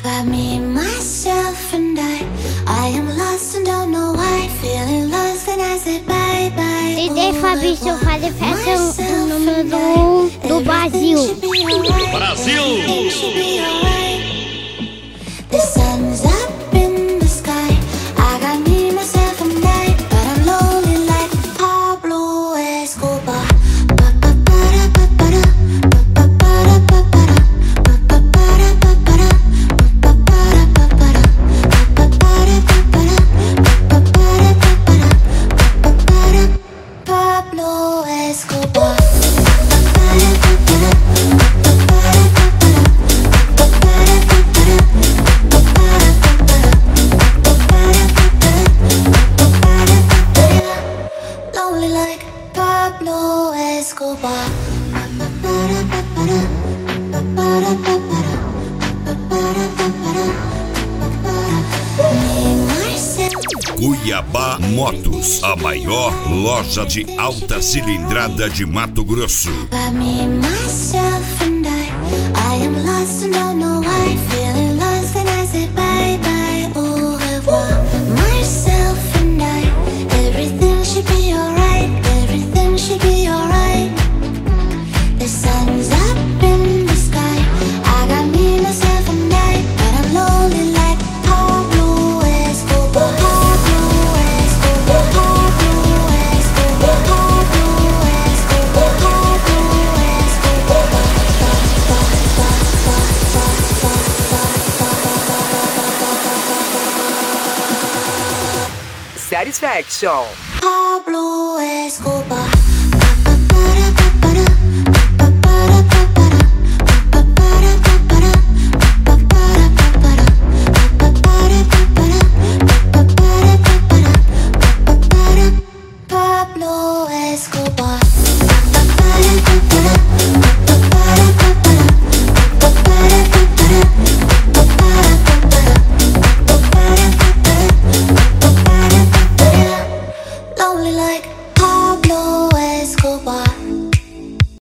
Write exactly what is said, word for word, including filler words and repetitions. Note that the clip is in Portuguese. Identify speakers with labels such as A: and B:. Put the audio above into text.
A: got me, myself and I. I am lost and don't know why. Feeling lost and I said bye bye.
B: D J Fabrício faz festa número um do Brasil.
C: Brasil!
A: The sun's up in the sky. I got me, myself and I. But I'm lonely like Pablo Escobar. Pablo Escobar. Lonely like Pablo Escobar.
C: Cuiabá Motos, a maior loja de alta cilindrada de Mato Grosso.
A: Got me, myself and I. I am lost and don't know why. Feeling lost and I say bye bye, au revoir. Myself and I. Everything should be alright. Everything should be alright. The sun's up in the sky. I got me, myself and I. But I'm lonely like Pablo Escobar. Pablo Escobar. Pablo Escobar. Pablo Escobar. Pablo
D: Satisfaction.
A: Pablo Escobar.